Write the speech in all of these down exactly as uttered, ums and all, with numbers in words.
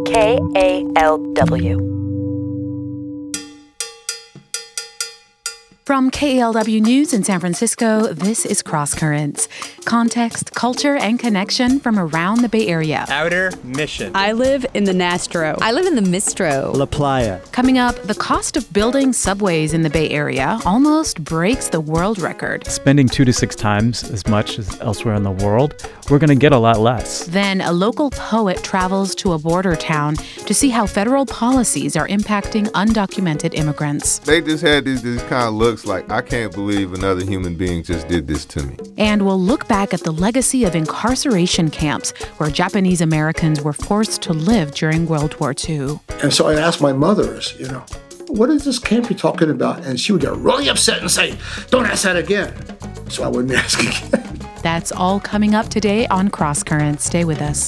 K A L W. From K A L W News in San Francisco, this is Cross Currents. Context, culture, and connection from around the Bay Area. Outer Mission. I live in the Nastro. I live in the Mistro. La Playa. Coming up, the cost of building subways in the Bay Area almost breaks the world record. Spending two to six times as much as elsewhere in the world, we're going to get a lot less. Then a local poet travels to a border town to see how federal policies are impacting undocumented immigrants. They just had these, these kind of looks like, I can't believe another human being just did this to me. And we'll look back at the legacy of incarceration camps where Japanese Americans were forced to live during World War Two. And so I asked my mother, you know, what is this camp you're talking about? And she would get really upset and say, don't ask that again. So I wouldn't ask again. That's all coming up today on Cross Currents. Stay with us.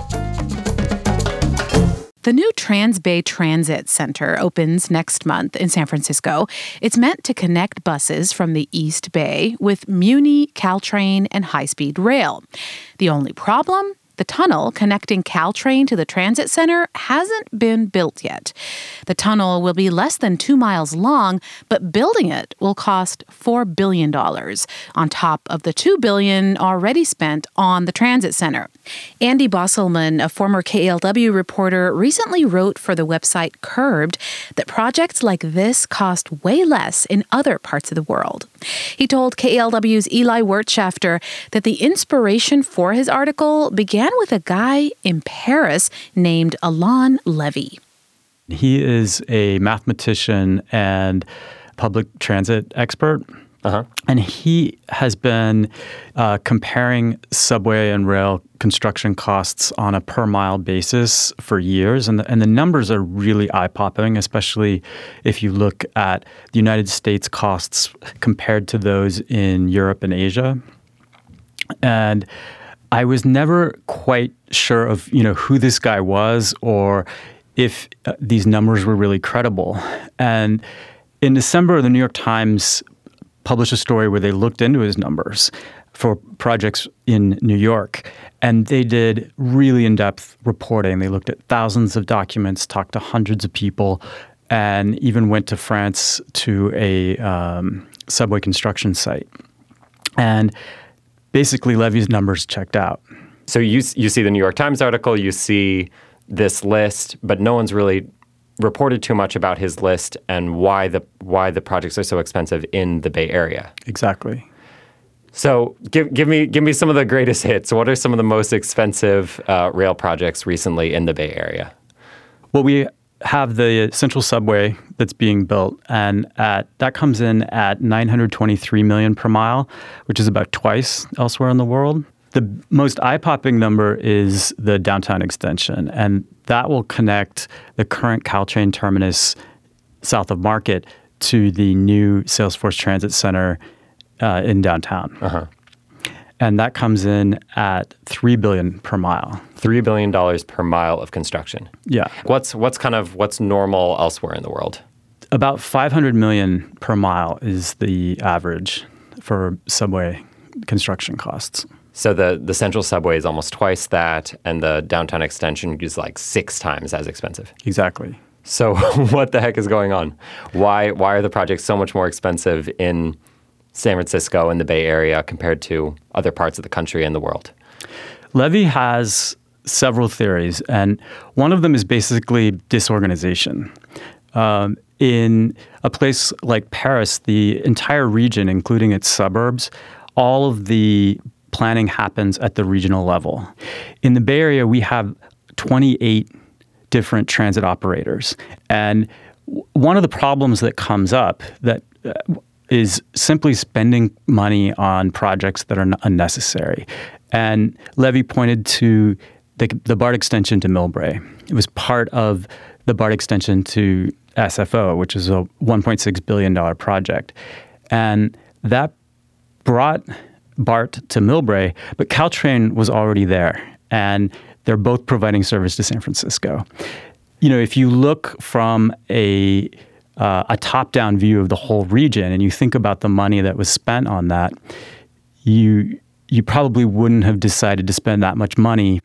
The new Transbay Transit Center opens next month in San Francisco. It's meant to connect buses from the East Bay with Muni, Caltrain, and high-speed rail. The only problem? The tunnel connecting Caltrain to the transit center hasn't been built yet. The tunnel will be less than two miles long, but building it will cost four billion dollars, on top of the two billion dollars already spent on the transit center. Andy Bosselman, a former K A L W reporter, recently wrote for the website Curbed that projects like this cost way less in other parts of the world. He told K A L W's Eli Wirtschafter that the inspiration for his article began with a guy in Paris named Alain Levy. He is a mathematician and public transit expert. Uh-huh. And he has been uh, comparing subway and rail construction costs on a per mile basis for years. And the, and the numbers are really eye-popping, especially if you look at the United States costs compared to those in Europe and Asia. And I was never quite sure of, you know, who this guy was or if uh, these numbers were really credible. And in December, the New York Times published a story where they looked into his numbers for projects in New York. And they did really in-depth reporting. They looked at thousands of documents, talked to hundreds of people, and even went to France to a um, subway construction site. And basically, Levy's numbers checked out. So you you see the New York Times article, you see this list, but no one's really reported too much about his list and why the why the projects are so expensive in the Bay Area. Exactly. So give give me give me some of the greatest hits. What are some of the most expensive uh, rail projects recently in the Bay Area? Well, we have the Central Subway that's being built, and at that comes in at nine hundred twenty-three million dollars per mile, which is about twice elsewhere in the world. The most eye-popping number is the downtown extension, and that will connect the current Caltrain terminus south of Market to the new Salesforce Transit Center uh, in downtown. Uh-huh. And that comes in at three billion dollars per mile. three billion dollars per mile of construction. Yeah. What's what's kind of what's normal elsewhere in the world? About five hundred million dollars per mile is the average for subway construction costs. So the, the Central Subway is almost twice that, and the downtown extension is like six times as expensive. Exactly. So what the heck is going on? Why why are the projects so much more expensive in San Francisco and the Bay Area compared to other parts of the country and the world? Levy has several theories, and one of them is basically disorganization. Um, in a place like Paris, the entire region, including its suburbs, all of the planning happens at the regional level. In the Bay Area, we have twenty-eight different transit operators. And one of the problems that comes up that uh, is simply spending money on projects that are unnecessary. And Levy pointed to the, the BART extension to Millbrae. It was part of the BART extension to S F O, which is a one point six billion dollars project. And that brought BART to Millbrae, but Caltrain was already there, and they're both providing service to San Francisco. You know, if you look from a uh, a top-down view of the whole region, and you think about the money that was spent on that, you you probably wouldn't have decided to spend that much money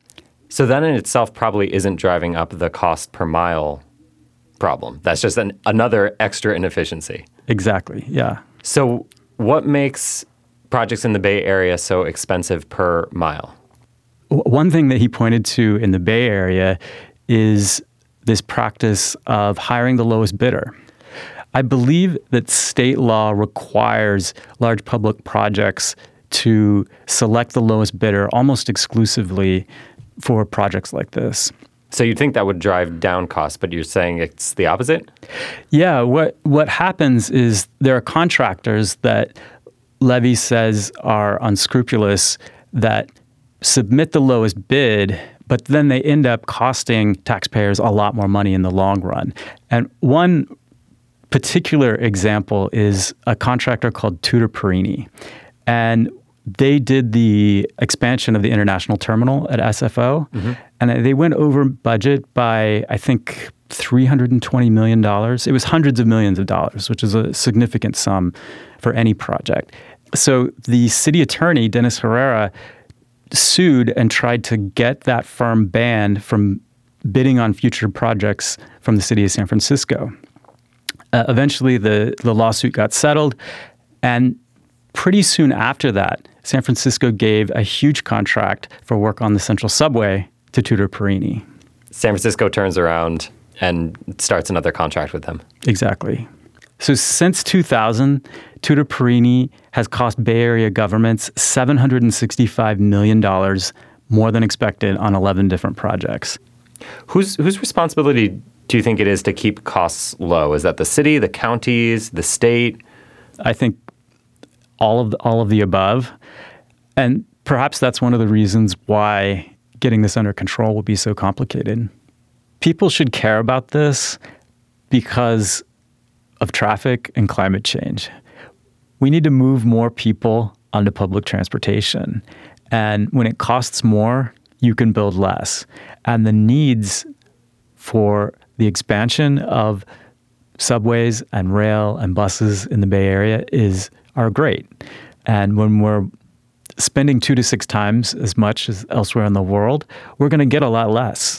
So that in itself probably isn't driving up the cost per mile problem. That's just an, another extra inefficiency. Exactly, yeah. So what makes projects in the Bay Area so expensive per mile? One thing that he pointed to in the Bay Area is this practice of hiring the lowest bidder. I believe that state law requires large public projects to select the lowest bidder almost exclusively for projects like this. So you'd think that would drive down costs, but you're saying it's the opposite? Yeah, what what happens is there are contractors that Levy says are unscrupulous that submit the lowest bid, but then they end up costing taxpayers a lot more money in the long run. And one particular example is a contractor called Tutor Perini. And they did the expansion of the international terminal at S F O, mm-hmm. and they went over budget by, I think, three hundred twenty million dollars. It was hundreds of millions of dollars, which is a significant sum for any project. So the city attorney, Dennis Herrera, sued and tried to get that firm banned from bidding on future projects from the city of San Francisco. Uh, eventually, the, the lawsuit got settled, and pretty soon after that, San Francisco gave a huge contract for work on the Central Subway to Tutor Perini. San Francisco turns around and starts another contract with them. Exactly. So since two thousand, Tutor Perini has cost Bay Area governments seven hundred sixty-five million dollars more than expected on eleven different projects. Whose whose responsibility do you think it is to keep costs low? Is that the city, the counties, the state? I think all of the, all of the above. And perhaps that's one of the reasons why getting this under control will be so complicated. People should care about this because of traffic and climate change. We need to move more people onto public transportation. And when it costs more, you can build less. And the needs for the expansion of subways and rail and buses in the Bay Area is are great. And when we're spending two to six times as much as elsewhere in the world, we're going to get a lot less.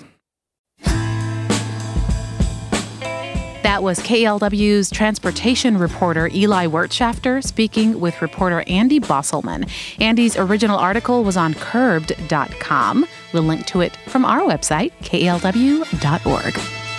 That was K E L W's transportation reporter Eli Wertschafter speaking with reporter Andy Bosselman. Andy's original article was on curbed dot com. We'll link to it from our website, K E L W dot org.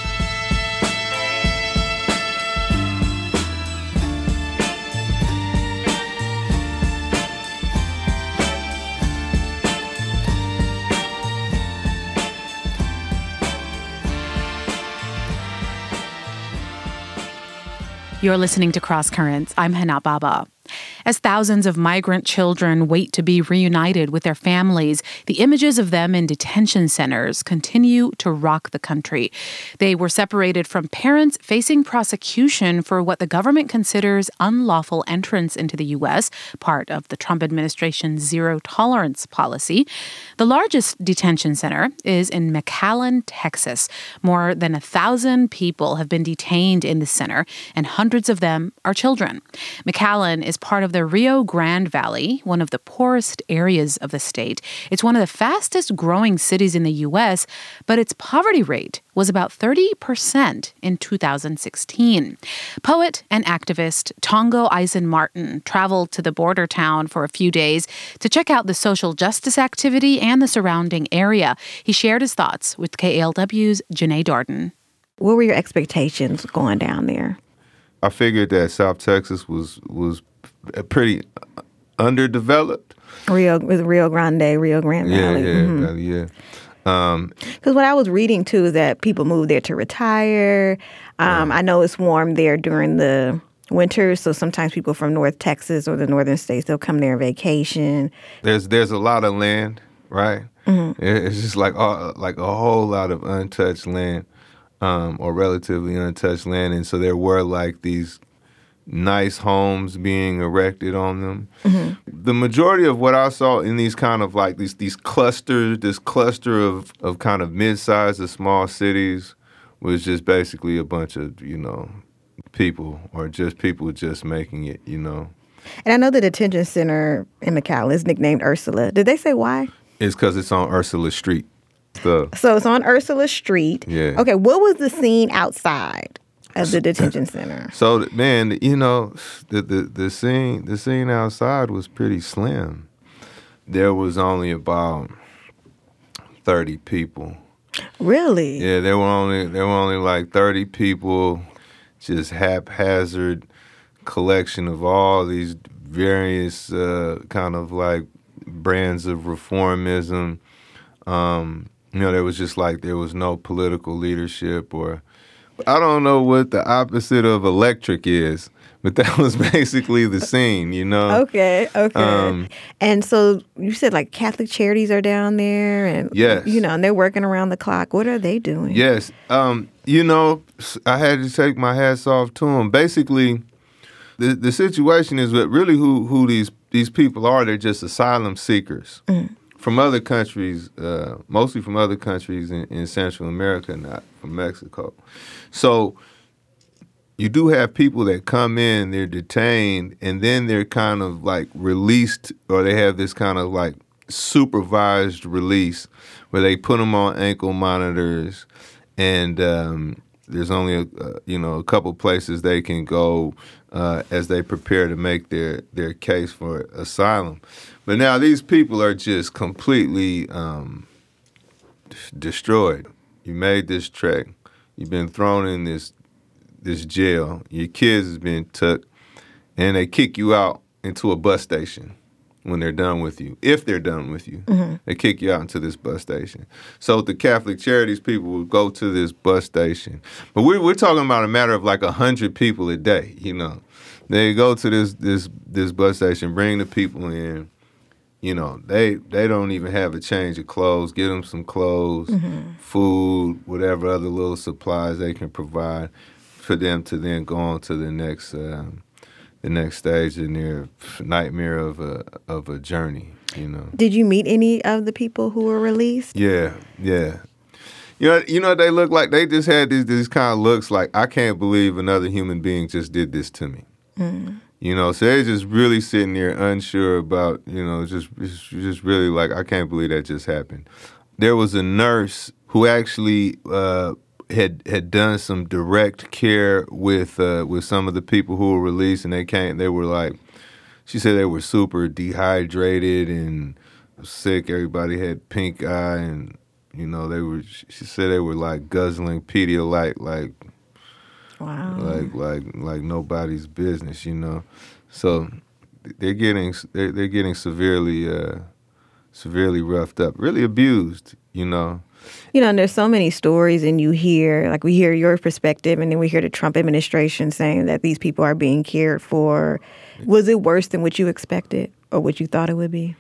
You're listening to Cross Currents. I'm Hana Baba. As thousands of migrant children wait to be reunited with their families, the images of them in detention centers continue to rock the country. They were separated from parents facing prosecution for what the government considers unlawful entrance into the U S, part of the Trump administration's zero-tolerance policy. The largest detention center is in McAllen, Texas. More than a thousand people have been detained in the center, and hundreds of them are children. McAllen is part of the Rio Grande Valley, one of the poorest areas of the state. It's one of the fastest growing cities in the U S, but its poverty rate was about thirty percent in two thousand sixteen. Poet and activist Tongo Eisen Martin traveled to the border town for a few days to check out the social justice activity and the surrounding area. He shared his thoughts with K E L W's Janae Darden. What were your expectations going down there? I figured that South Texas was was pretty underdeveloped. Rio with Rio Grande, Rio Grande Valley. Yeah, yeah, mm-hmm. Valley, yeah. Um, Because what I was reading too is that people move there to retire. Um, yeah. I know it's warm there during the winter, so sometimes people from North Texas or the northern states, they'll come there on vacation. There's there's a lot of land, right? Mm-hmm. It's just like uh, like a whole lot of untouched land, um, or relatively untouched land, and so there were like these nice homes being erected on them. Mm-hmm. The majority of what I saw in these kind of like these these clusters, this cluster of, of kind of mid-sized to small cities was just basically a bunch of, you know, people or just people just making it, you know. And I know the detention center in McAllen is nicknamed Ursula. Did they say why? It's because it's on Ursula Street. So, So it's on Ursula Street. Yeah. Okay, what was the scene outside of the detention center? so man, you know, the, the the scene the scene outside was pretty slim. There was only about thirty people. Really? Yeah, there were only there were only like thirty people, just haphazard collection of all these various uh, kind of like brands of reformism. Um, you know, there was just like there was no political leadership, or I don't know what the opposite of electric is, but that was basically the scene, you know. Okay, okay. Um, and so you said like Catholic Charities are down there, and Yes. you know, and they're working around the clock. What are they doing? Yes. Um, you know, I had to take my hats off to them. Basically, the the situation is that really who who these these people are. They're just asylum seekers from other countries, uh, mostly from other countries in, in Central America, not from Mexico. So you do have people that come in, they're detained, and then they're kind of like released, or they have this kind of like supervised release where they put them on ankle monitors, and um, there's only a, uh, you know a couple places they can go uh, as they prepare to make their their case for asylum. But now these people are just completely um, destroyed. You made this trek. You've been thrown in this this jail. Your kids has been took, and they kick you out into a bus station when they're done with you. If they're done with you, mm-hmm. they kick you out into this bus station. So the Catholic Charities people will go to this bus station. But we're, we're talking about a matter of like one hundred people a day, you know. They go to this this this bus station, bring the people in. You know, they they don't even have a change of clothes. Get them some clothes, mm-hmm. food, whatever other little supplies they can provide for them to then go on to the next um, the next stage in their nightmare of a of a journey. You know. Did you meet any of the people who were released? Yeah, yeah. You know, you know what they look like? They just had these these kind of looks like, I can't believe another human being just did this to me. Mm. You know, so they're just really sitting there unsure about, you know, just just really like, I can't believe that just happened. There was a nurse who actually uh, had had done some direct care with uh, with some of the people who were released, and they came. They were like, she said they were super dehydrated and sick. Everybody had pink eye, and you know, they were. She said they were like guzzling Pedialyte, like. Wow. Like like like nobody's business, you know. So they're getting they're, they're getting severely uh, severely roughed up, really abused, you know. You know, and there's so many stories, and you hear, like we hear your perspective, and then we hear the Trump administration saying that these people are being cared for. Was it worse than what you expected or what you thought it would be?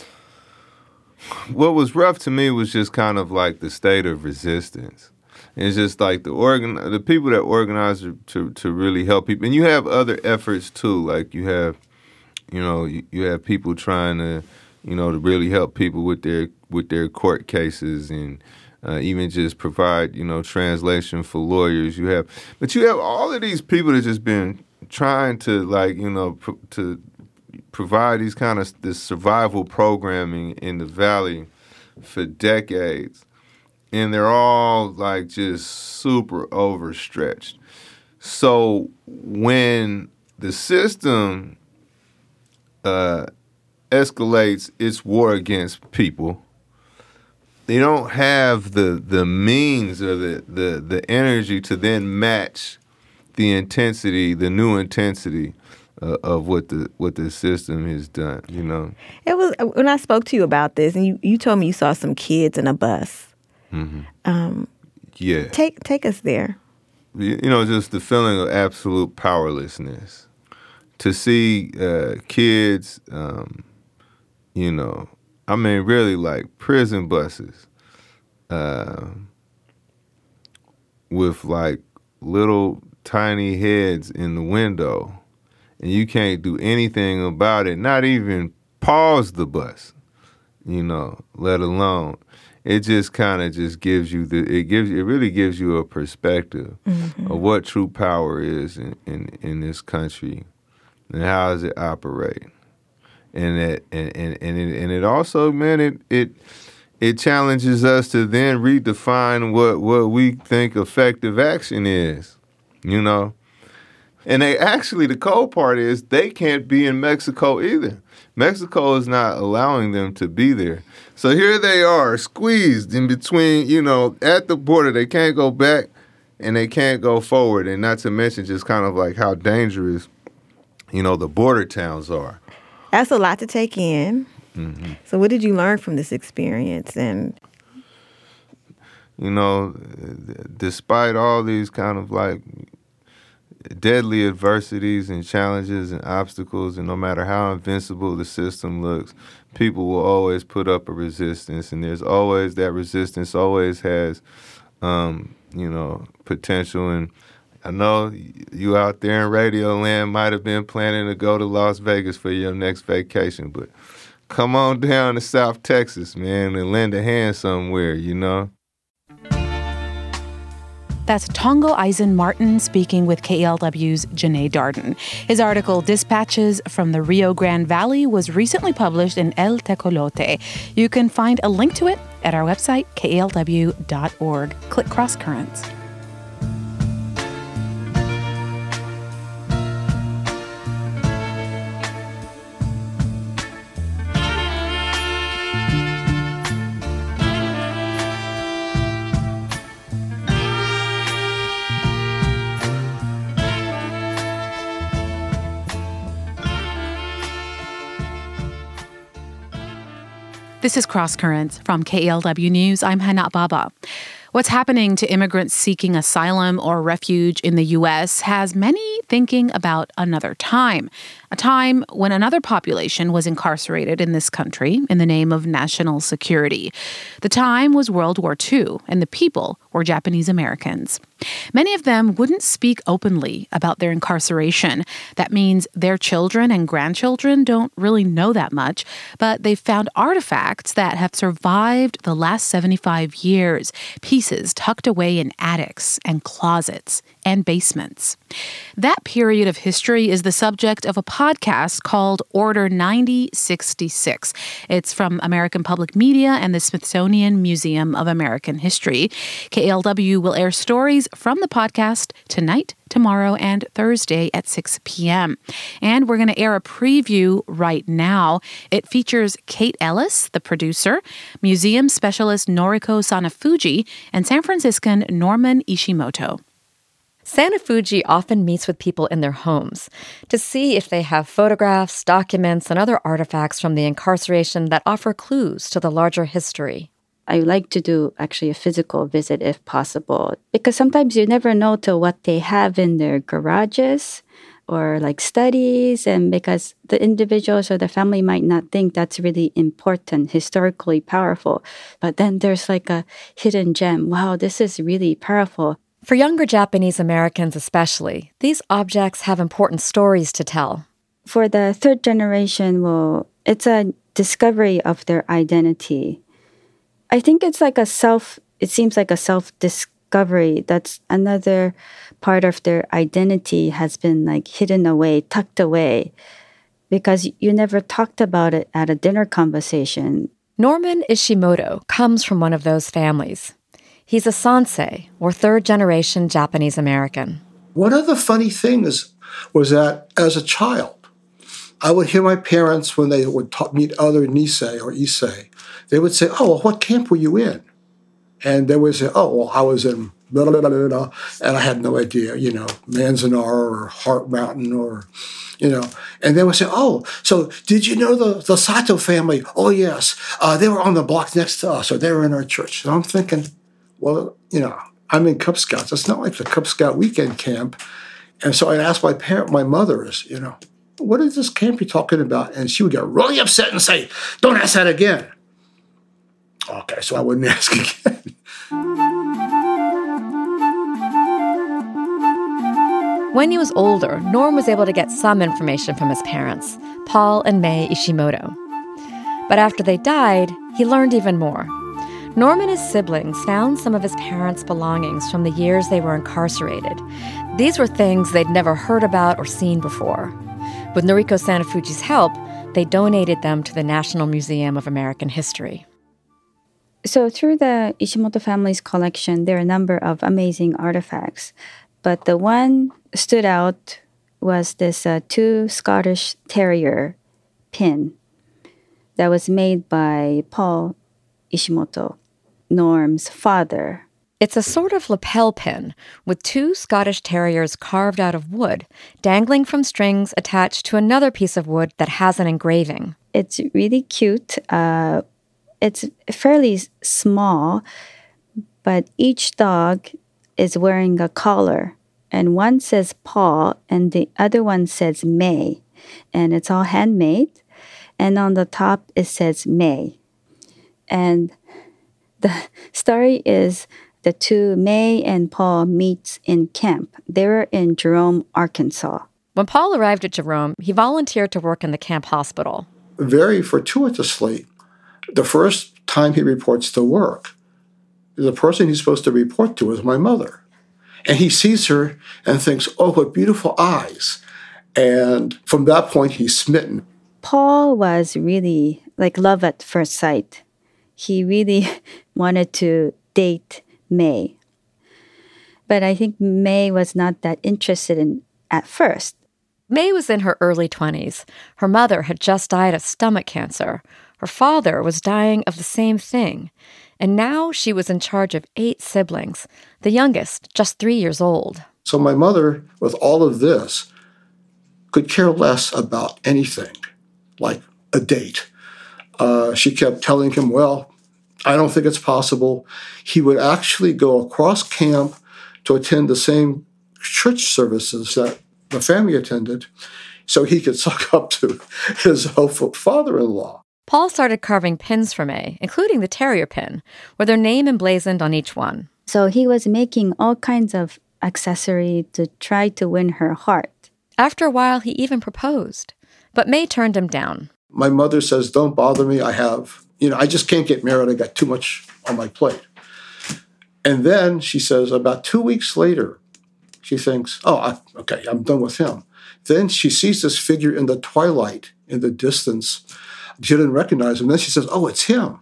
What was rough to me was just kind of like the state of resistance. It's just like the organ, the people that organize to to really help people, and you have other efforts too. Like you have, you know, you, you have people trying to, you know, to really help people with their with their court cases, and uh, even just provide, you know, translation for lawyers. You have, but you have all of these people that just been trying to, like, you know, pr- to provide these kind of this survival programming in the Valley for decades. And they're all like just super overstretched. So when the system uh, escalates its war against people, they don't have the the means or the, the, the energy to then match the intensity, the new intensity uh, of what the what the system has done. You know, it was when I spoke to you about this, and you, you told me you saw some kids in a bus. Mm-hmm. Um, yeah. Take take us there. You, you know, just the feeling of absolute powerlessness. To see uh, kids, um, you know, I mean, really like prison buses uh, with like little tiny heads in the window, and you can't do anything about it, not even pause the bus, you know, let alone. It just kind of just gives you the it gives it really gives you a perspective mm-hmm. of what true power is in, in, in this country, and how does it operate, and it and and and it, and it also, man, it it it challenges us to then redefine what, what we think effective action is, you know? And they actually, the cold part is they can't be in Mexico either. Mexico is not allowing them to be there. So here they are, squeezed in between, you know, at the border. They can't go back and they can't go forward. And not to mention just kind of like how dangerous, you know, the border towns are. That's a lot to take in. Mm-hmm. So what did you learn from this experience? And you know, despite all these kind of like deadly adversities and challenges and obstacles, and no matter how invincible the system looks, people will always put up a resistance, and there's always that resistance always has, um, you know, potential. And I know you out there in Radio Land might have been planning to go to Las Vegas for your next vacation, but come on down to South Texas, man, and lend a hand somewhere, you know? That's Tongo Eisen Martin speaking with K E L W's Janae Darden. His article, Dispatches from the Rio Grande Valley, was recently published in El Tecolote. You can find a link to it at our website, K E L W dot org. Click Cross Currents. This is Cross Currents from K E L W News. I'm Hana Baba. What's happening to immigrants seeking asylum or refuge in the U S has many thinking about another time, a time when another population was incarcerated in this country in the name of national security. The time was World War Two, and the people were Japanese Americans. Many of them wouldn't speak openly about their incarceration. That means their children and grandchildren don't really know that much, but they've found artifacts that have survived the last seventy-five years, pieces tucked away in attics and closets and basements. That period of history is the subject of a podcast called Order ninety sixty-six. It's from American Public Media and the Smithsonian Museum of American History. K E L W will air stories from the podcast tonight, tomorrow, and Thursday at six p.m. And we're going to air a preview right now. It features Kate Ellis, the producer, museum specialist Noriko Sanafuji, and San Franciscan Norman Ishimoto. Sanafuji often meets with people in their homes to see if they have photographs, documents, and other artifacts from the incarceration that offer clues to the larger history. I like to do actually a physical visit if possible, because sometimes you never know to what they have in their garages or like studies, and because the individuals or the family might not think that's really important, historically powerful. But then there's like a hidden gem. Wow, this is really powerful. For younger Japanese Americans especially, these objects have important stories to tell. For the third generation, well, it's a discovery of their identity. I think it's like a self, it seems like a self-discovery. That's another part of their identity has been like hidden away, tucked away, because you never talked about it at a dinner conversation. Norman Ishimoto comes from one of those families. He's a sansei, or third-generation Japanese American. One of the funny things was that as a child, I would hear my parents, when they would talk, meet other Nisei or Issei, they would say, oh, well, what camp were you in? And they would say, oh, well, I was in blah, blah, blah, blah, blah, and I had no idea, you know, Manzanar or Heart Mountain or, you know. And they would say, oh, so did you know the, the Sato family? Oh, yes. Uh, they were on the block next to us, or they were in our church. So I'm thinking, well, you know, I'm in Cub Scouts. It's not like the Cub Scout weekend camp. And so I'd ask my parent, my mother, is, you know, what is this camp you're talking about? And she would get really upset and say, don't ask that again. Okay, so I wouldn't ask again. When he was older, Norm was able to get some information from his parents, Paul and May Ishimoto. But after they died, he learned even more. Norm and his siblings found some of his parents' belongings from the years they were incarcerated. These were things they'd never heard about or seen before. With Noriko Sanafuji's help, they donated them to the National Museum of American History. So through the Ishimoto family's collection, there are a number of amazing artifacts. But the one stood out was this uh, two Scottish Terrier pin that was made by Paul Ishimoto, Norm's father. It's a sort of lapel pin with two Scottish Terriers carved out of wood, dangling from strings attached to another piece of wood that has an engraving. It's really cute. Uh, it's fairly small, but each dog is wearing a collar. And one says Paul, and the other one says May. And it's all handmade. And on the top, it says May. And the story is the two, May and Paul, meets in camp. They were in Jerome, Arkansas. When Paul arrived at Jerome, he volunteered to work in the camp hospital. Very fortuitously, the first time he reports to work, the person he's supposed to report to is my mother. And he sees her and thinks, oh, what beautiful eyes. And from that point, he's smitten. Paul was really like love at first sight. He really wanted to date May. But I think May was not that interested in at first. May was in her early twenties. Her mother had just died of stomach cancer. Her father was dying of the same thing. And now she was in charge of eight siblings, the youngest just three years old. So my mother, with all of this, could care less about anything, like a date. Uh, she kept telling him, well, I don't think it's possible. He would actually go across camp to attend the same church services that the family attended so he could suck up to his hopeful father-in-law. Paul started carving pins for May, including the terrier pin, with her name emblazoned on each one. So he was making all kinds of accessory to try to win her heart. After a while, he even proposed. But May turned him down. My mother says, don't bother me. I have, you know, I just can't get married. I got too much on my plate. And then she says, about two weeks later, she thinks, oh, I, okay, I'm done with him. Then she sees this figure in the twilight, in the distance. She didn't recognize him. Then she says, oh, it's him.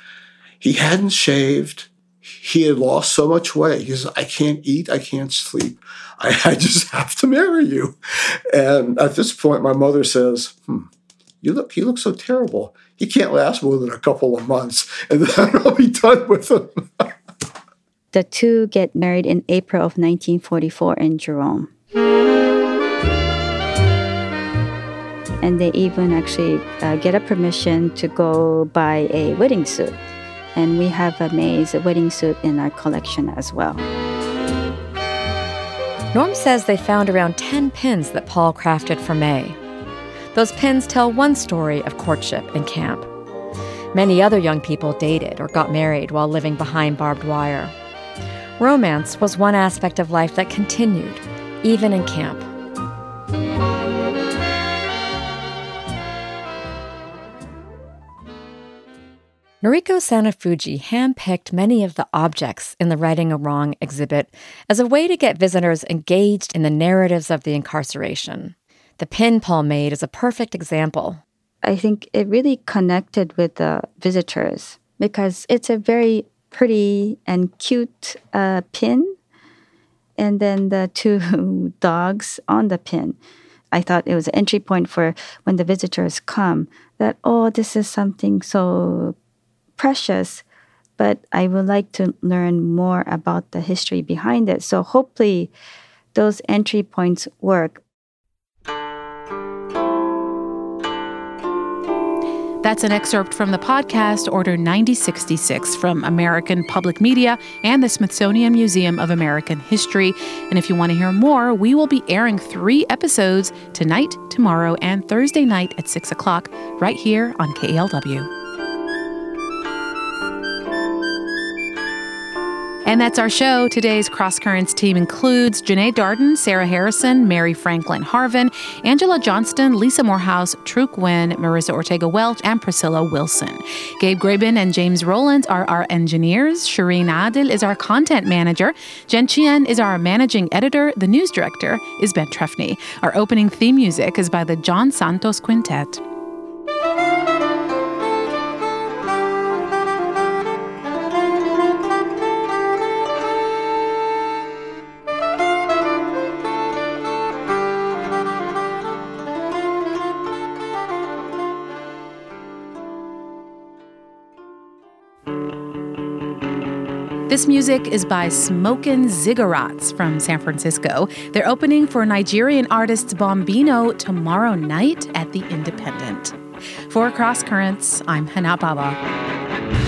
He hadn't shaved. He had lost so much weight. He says, I can't eat. I can't sleep. I, I just have to marry you. And at this point, my mother says, hmm, you look, he looks so terrible. He can't last more than a couple of months. And then I'll be done with him. The two get married in April of nineteen forty-four in Jerome. And they even actually uh, get a permission to go buy a wedding suit. And we have a May's wedding suit in our collection as well. Norm says they found around ten pins that Paul crafted for May. Those pins tell one story of courtship in camp. Many other young people dated or got married while living behind barbed wire. Romance was one aspect of life that continued, even in camp. Noriko Sanafuji handpicked many of the objects in the Righting a Wrong exhibit as a way to get visitors engaged in the narratives of the incarceration. The pin Paul made is a perfect example. I think it really connected with the visitors because it's a very pretty and cute uh, pin. And then the two dogs on the pin. I thought it was an entry point for when the visitors come that, oh, this is something so precious, but I would like to learn more about the history behind it. So hopefully those entry points work. That's an excerpt from the podcast Order ninety sixty-six from American Public Media and the Smithsonian Museum of American History. And if you want to hear more, we will be airing three episodes tonight, tomorrow, and Thursday night at six o'clock right here on K E L W. And that's our show. Today's Cross Currents team includes Janae Darden, Sarah Harrison, Mary Franklin Harvin, Angela Johnston, Lisa Morehouse, True Gwynn, Marissa Ortega-Welch, and Priscilla Wilson. Gabe Graben and James Rowland are our engineers. Shireen Adil is our content manager. Jen Chien is our managing editor. The news director is Ben Trefny. Our opening theme music is by the John Santos Quintet. This music is by Smokin' Ziggurats from San Francisco. They're opening for Nigerian artist Bombino tomorrow night at the Independent. For Cross Currents, I'm Hana Baba.